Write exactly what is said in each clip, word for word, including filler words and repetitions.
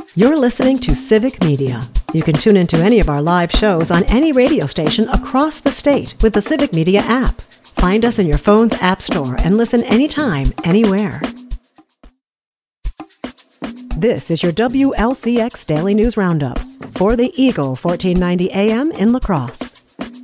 You're listening to Civic Media. You can tune into any of our live shows on any radio station across the state with the Civic Media app. Find us in your phone's app store and listen anytime, anywhere. This is your W L C X Daily News Roundup for the Eagle fourteen ninety A M in La Crosse.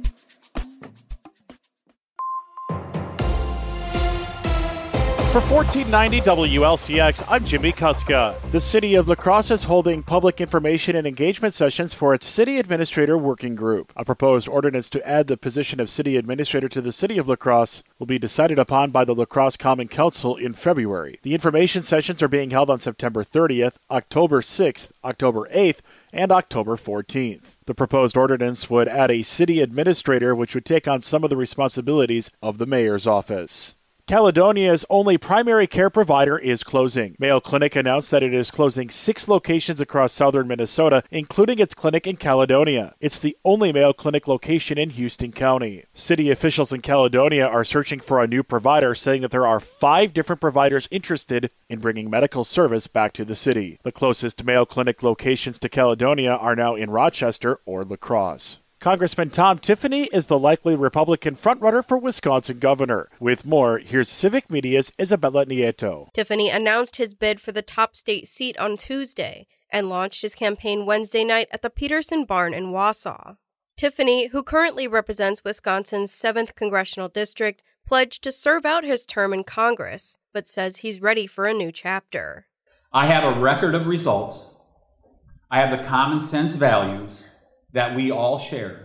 For fourteen ninety W L C X, I'm Jimmy Kuska. The City of La Crosse is holding public information and engagement sessions for its City Administrator Working Group. A proposed ordinance to add the position of City Administrator to the City of La Crosse will be decided upon by the La Crosse Common Council in February. The information sessions are being held on September thirtieth, October sixth, October eighth, and October fourteenth. The proposed ordinance would add a City Administrator, which would take on some of the responsibilities of the Mayor's office. Caledonia's only primary care provider is closing. Mayo Clinic announced that it is closing six locations across southern Minnesota, including its clinic in Caledonia. It's the only Mayo Clinic location in Houston County. City officials in Caledonia are searching for a new provider, saying that there are five different providers interested in bringing medical service back to the city. The closest Mayo Clinic locations to Caledonia are now in Rochester or La Crosse. Congressman Tom Tiffany is the likely Republican frontrunner for Wisconsin governor. With more, here's Civic Media's Isabella Nieto. Tiffany announced his bid for the top state seat on Tuesday and launched his campaign Wednesday night at the Peterson Barn in Wausau. Tiffany, who currently represents Wisconsin's seventh Congressional District, pledged to serve out his term in Congress, but says he's ready for a new chapter. I have a record of results. I have the common sense values that we all share,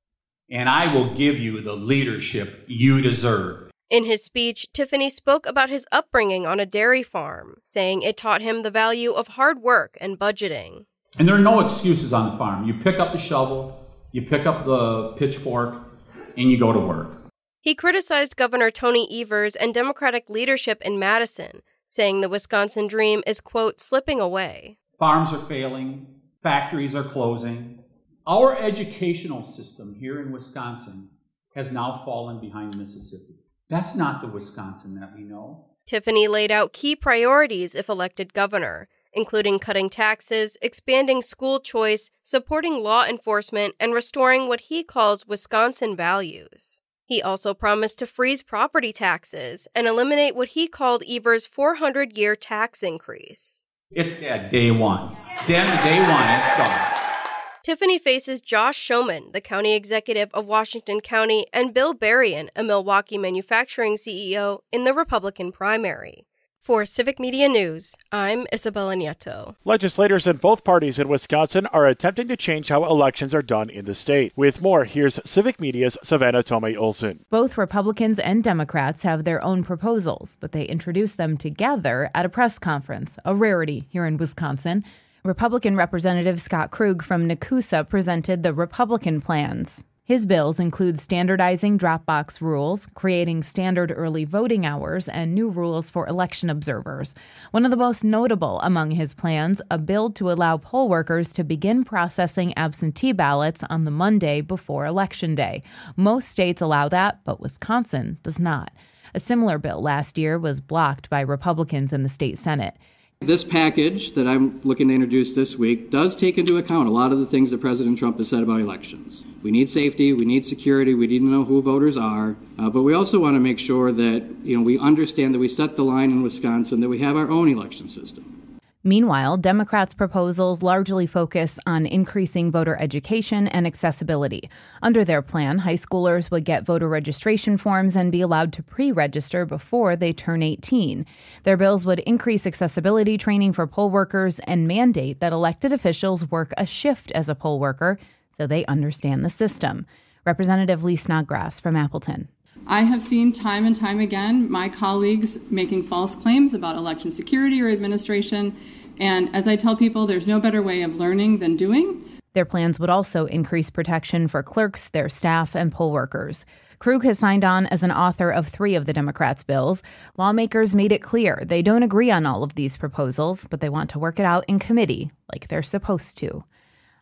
and I will give you the leadership you deserve. In his speech, Tiffany spoke about his upbringing on a dairy farm, saying it taught him the value of hard work and budgeting. And there are no excuses on the farm. You pick up the shovel, you pick up the pitchfork, and you go to work. He criticized Governor Tony Evers and Democratic leadership in Madison, saying the Wisconsin dream is, quote, slipping away. Farms are failing, factories are closing. Our educational system here in Wisconsin has now fallen behind Mississippi. That's not the Wisconsin that we know. Tiffany laid out key priorities if elected governor, including cutting taxes, expanding school choice, supporting law enforcement, and restoring what he calls Wisconsin values. He also promised to freeze property taxes and eliminate what he called Evers' four hundred year tax increase. It's dead day one. Dead day one, it's gone. Tiffany faces Josh Schoeman, the county executive of Washington County, and Bill Berrien, a Milwaukee manufacturing C E O, in the Republican primary. For Civic Media News, I'm Isabella Nieto. Legislators in both parties in Wisconsin are attempting to change how elections are done in the state. With more, here's Civic Media's Savannah Tomei-Olson. Both Republicans and Democrats have their own proposals, but they introduced them together at a press conference, a rarity here in Wisconsin. Republican Representative Scott Krug from Nakusa presented the Republican plans. His bills include standardizing drop box rules, creating standard early voting hours, and new rules for election observers. One of the most notable among his plans, a bill to allow poll workers to begin processing absentee ballots on the Monday before Election Day. Most states allow that, but Wisconsin does not. A similar bill last year was blocked by Republicans in the state Senate. This package that I'm looking to introduce this week does take into account a lot of the things that President Trump has said about elections. We need safety, we need security, we need to know who voters are, uh, but we also want to make sure that, you know, we understand that we set the line in Wisconsin, that we have our own election system. Meanwhile, Democrats' proposals largely focus on increasing voter education and accessibility. Under their plan, high schoolers would get voter registration forms and be allowed to pre-register before they turn eighteen. Their bills would increase accessibility training for poll workers and mandate that elected officials work a shift as a poll worker so they understand the system. Representative Lee Snodgrass from Appleton. I have seen time and time again my colleagues making false claims about election security or administration, and as I tell people, there's no better way of learning than doing. Their plans would also increase protection for clerks, their staff, and poll workers. Krug has signed on as an author of three of the Democrats' bills. Lawmakers made it clear they don't agree on all of these proposals, but they want to work it out in committee like they're supposed to.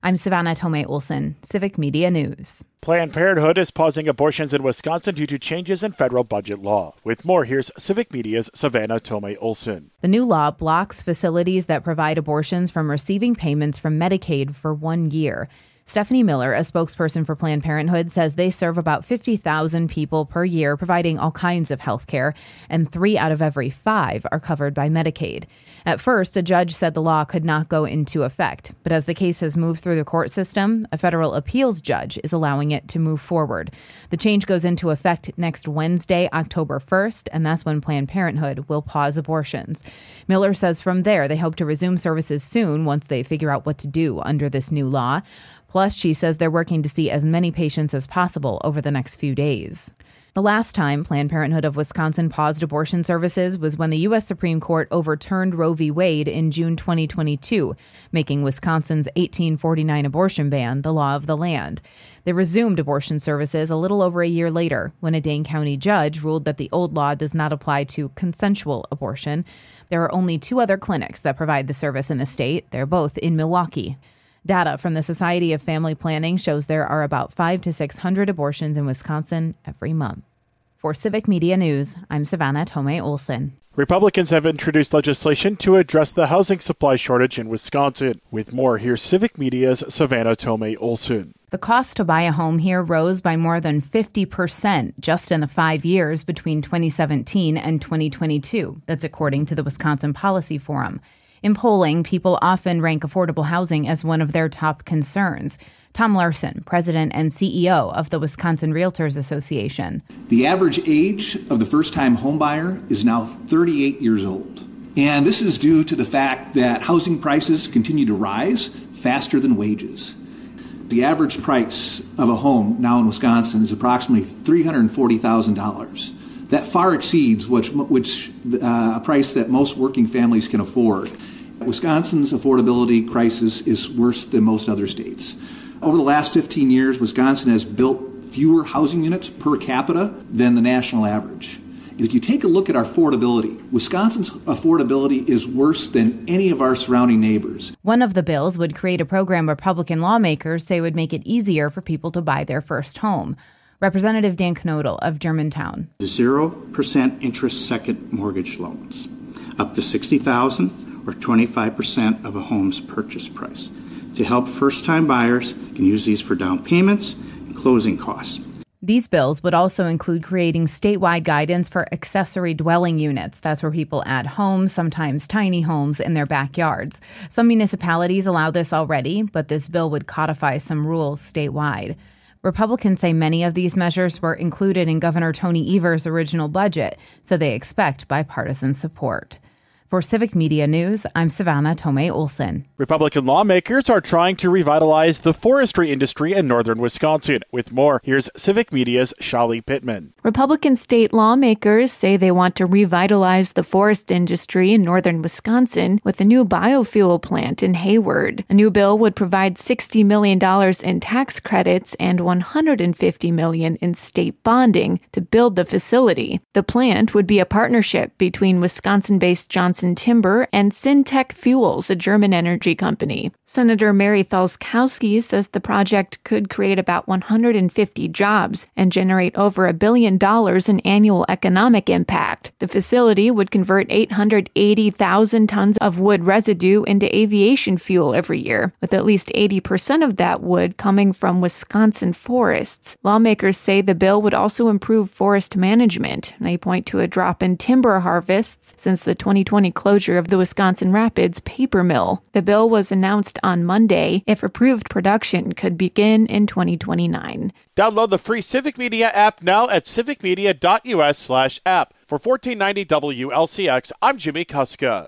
I'm Savannah Tomei Olson, Civic Media News. Planned Parenthood is pausing abortions in Wisconsin due to changes in federal budget law. With more, here's Civic Media's Savannah Tomei Olson. The new law blocks facilities that provide abortions from receiving payments from Medicaid for one year. Stephanie Miller, a spokesperson for Planned Parenthood, says they serve about fifty thousand people per year, providing all kinds of health care, and three out of every five are covered by Medicaid. At first, a judge said the law could not go into effect, but as the case has moved through the court system, a federal appeals judge is allowing it to move forward. The change goes into effect next Wednesday, October first, and that's when Planned Parenthood will pause abortions. Miller says from there, they hope to resume services soon once they figure out what to do under this new law. Plus, she says they're working to see as many patients as possible over the next few days. The last time Planned Parenthood of Wisconsin paused abortion services was when the U S Supreme Court overturned Roe v. Wade in June twenty twenty-two, making Wisconsin's eighteen forty-nine abortion ban the law of the land. They resumed abortion services a little over a year later when a Dane County judge ruled that the old law does not apply to consensual abortion. There are only two other clinics that provide the service in the state. They're both in Milwaukee. Data from the Society of Family Planning shows there are about five to six hundred abortions in Wisconsin every month. For Civic Media News, I'm Savannah Tomei Olson. Republicans have introduced legislation to address the housing supply shortage in Wisconsin. With more, here's Civic Media's Savannah Tomei Olson. The cost to buy a home here rose by more than fifty percent just in the five years between twenty seventeen and twenty twenty-two. That's according to the Wisconsin Policy Forum. In polling, people often rank affordable housing as one of their top concerns. Tom Larson, president and C E O of the Wisconsin Realtors Association. The average age of the first-time homebuyer is now thirty-eight years old. And this is due to the fact that housing prices continue to rise faster than wages. The average price of a home now in Wisconsin is approximately three hundred forty thousand dollars. That far exceeds which, which uh, a price that most working families can afford. Wisconsin's affordability crisis is worse than most other states. Over the last fifteen years, Wisconsin has built fewer housing units per capita than the national average. And if you take a look at our affordability, Wisconsin's affordability is worse than any of our surrounding neighbors. One of the bills would create a program Republican lawmakers say would make it easier for people to buy their first home. Representative Dan Knodel of Germantown. Zero percent interest second mortgage loans, up to sixty thousand dollars or twenty-five percent of a home's purchase price. To help first-time buyers, you can use these for down payments and closing costs. These bills would also include creating statewide guidance for accessory dwelling units. That's where people add homes, sometimes tiny homes, in their backyards. Some municipalities allow this already, but this bill would codify some rules statewide. Republicans say many of these measures were included in Governor Tony Evers' original budget, so they expect bipartisan support. For Civic Media News, I'm Savannah Tomei Olson. Republican lawmakers are trying to revitalize the forestry industry in northern Wisconsin. With more, here's Civic Media's Shali Pittman. Republican state lawmakers say they want to revitalize the forest industry in northern Wisconsin with a new biofuel plant in Hayward. A new bill would provide sixty million dollars in tax credits and one hundred fifty million dollars in state bonding to build the facility. The plant would be a partnership between Wisconsin-based Johnson Timber and Syntec Fuels, a German energy company. Senator Mary Falskowski says the project could create about one hundred fifty jobs and generate over a billion dollars in annual economic impact. The facility would convert eight hundred eighty thousand tons of wood residue into aviation fuel every year, with at least eighty percent of that wood coming from Wisconsin forests. Lawmakers say the bill would also improve forest management. They point to a drop in timber harvests since the twenty twenty closure of the Wisconsin Rapids paper mill. The bill was announced on Monday. If approved, production could begin in twenty twenty-nine. Download the free Civic Media app now at civicmedia.us slash app. For fourteen ninety W L C X, I'm Jimmy Kuska.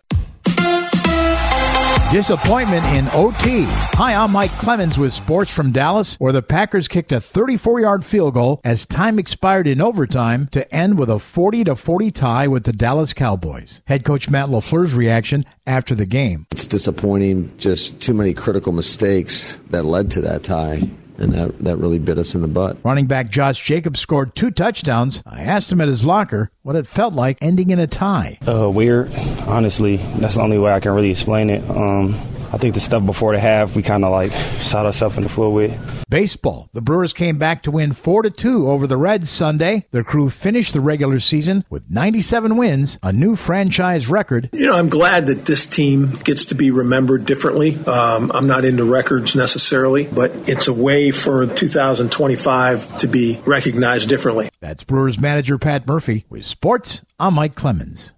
Disappointment in O T. Hi, I'm Mike Clemens with sports from Dallas, where the Packers kicked a thirty-four-yard field goal as time expired in overtime to end with a forty to forty tie with the Dallas Cowboys. Head coach Matt LaFleur's reaction after the game. It's disappointing, just too many critical mistakes that led to that tie. And that, that really bit us in the butt. Running back Josh Jacobs scored two touchdowns. I asked him at his locker what it felt like ending in a tie. Uh, weird. Honestly, that's the only way I can really explain it. Um, I I think the stuff before the half, we kind of like shot ourselves in the foot with. Baseball. The Brewers came back to win four to two over the Reds Sunday. Their crew finished the regular season with ninety-seven wins, a new franchise record. You know, I'm glad that this team gets to be remembered differently. Um, I'm not into records necessarily, but it's a way for two thousand twenty-five to be recognized differently. That's Brewers manager Pat Murphy. With sports, I'm Mike Clemens.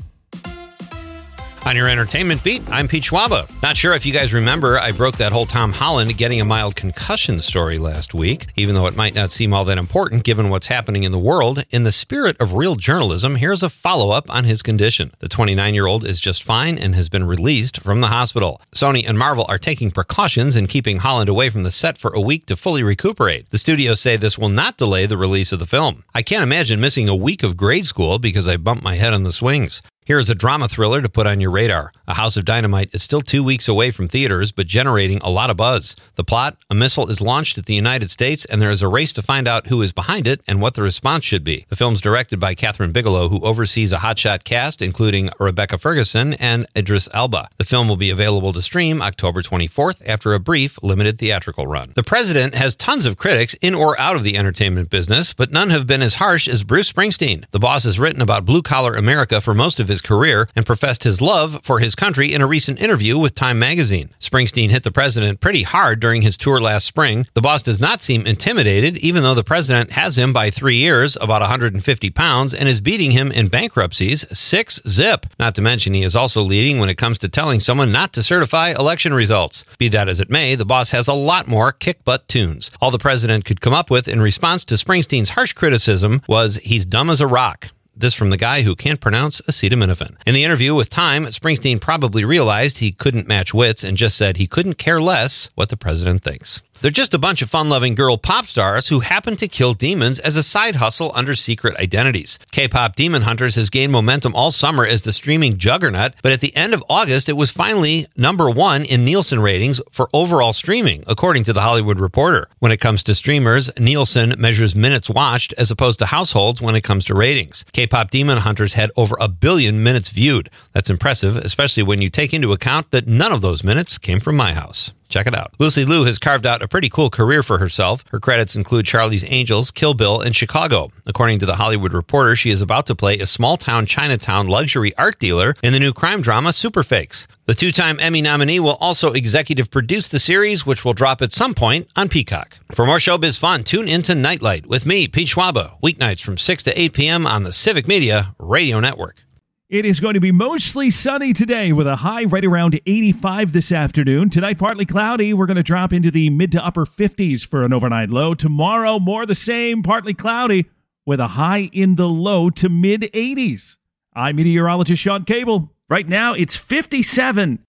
On your entertainment beat, I'm Pete Schwaba. Not sure if you guys remember, I broke that whole Tom Holland getting a mild concussion story last week, even though it might not seem all that important given what's happening in the world. In the spirit of real journalism, here's a follow-up on his condition. The twenty-nine-year-old is just fine and has been released from the hospital. Sony and Marvel are taking precautions in keeping Holland away from the set for a week to fully recuperate. The studios say this will not delay the release of the film. I can't imagine missing a week of grade school because I bumped my head on the swings. Here's a drama thriller to put on your radar. A House of Dynamite is still two weeks away from theaters, but generating a lot of buzz. The plot, a missile is launched at the United States, and there is a race to find out who is behind it and what the response should be. The film's directed by Catherine Bigelow, who oversees a hotshot cast, including Rebecca Ferguson and Idris Elba. The film will be available to stream October twenty-fourth after a brief, limited theatrical run. The president has tons of critics in or out of the entertainment business, but none have been as harsh as Bruce Springsteen. The boss has written about blue-collar America for most of his career and professed his love for his country in a recent interview with Time magazine. Springsteen hit the president pretty hard during his tour last spring. The boss does not seem intimidated, even though the president has him by three years, about one hundred fifty pounds, and is beating him in bankruptcies six zip. Not to mention he is also leading when it comes to telling someone not to certify election results. Be that as it may, the boss has a lot more kick-butt tunes. All the president could come up with in response to Springsteen's harsh criticism was, he's dumb as a rock. This from the guy who can't pronounce acetaminophen. In the interview with Time, Springsteen probably realized he couldn't match wits and just said he couldn't care less what the president thinks. They're just a bunch of fun-loving girl pop stars who happen to kill demons as a side hustle under secret identities. K-pop Demon Hunters has gained momentum all summer as the streaming juggernaut, but at the end of August, it was finally number one in Nielsen ratings for overall streaming, according to The Hollywood Reporter. When it comes to streamers, Nielsen measures minutes watched as opposed to households when it comes to ratings. K-pop Demon Hunters had over a billion minutes viewed. That's impressive, especially when you take into account that none of those minutes came from my house. Check it out. Lucy Liu has carved out a pretty cool career for herself. Her credits include Charlie's Angels, Kill Bill, and Chicago. According to The Hollywood Reporter, she is about to play a small-town Chinatown luxury art dealer in the new crime drama Superfakes. The two-time Emmy nominee will also executive produce the series, which will drop at some point on Peacock. For more showbiz fun, tune into Nightlight with me, Pete Schwaba, weeknights from six to eight p.m. on the Civic Media Radio Network. It is going to be mostly sunny today with a high right around eighty-five this afternoon. Tonight, partly cloudy. We're going to drop into the mid to upper fifties for an overnight low. Tomorrow, more the same, partly cloudy with a high in the low to mid eighties. I'm meteorologist Sean Cable. Right now, it's fifty-seven.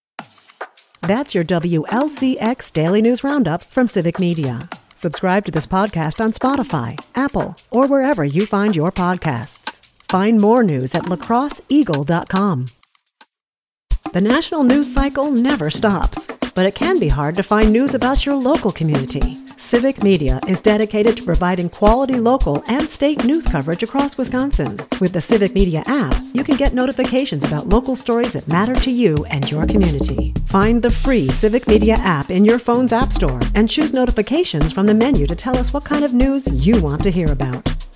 That's your W L C X Daily News Roundup from Civic Media. Subscribe to this podcast on Spotify, Apple, or wherever you find your podcasts. Find more news at lacrosse eagle dot com. The national news cycle never stops, but it can be hard to find news about your local community. Civic Media is dedicated to providing quality local and state news coverage across Wisconsin. With the Civic Media app, you can get notifications about local stories that matter to you and your community. Find the free Civic Media app in your phone's app store and choose notifications from the menu to tell us what kind of news you want to hear about.